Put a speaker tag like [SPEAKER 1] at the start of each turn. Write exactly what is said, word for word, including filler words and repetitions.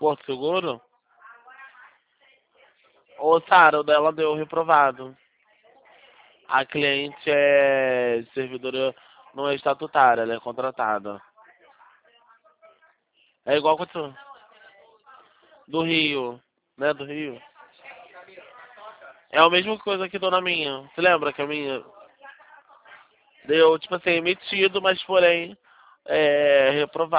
[SPEAKER 1] Porto Seguro? Ô, Sara, o dela deu reprovado. A cliente é servidora, não é estatutária, ela é contratada. É igual que tu. Do Rio, né? Do Rio. É a mesma coisa que dona minha. Você lembra que a minha deu, tipo assim, emitido, mas porém é reprovado.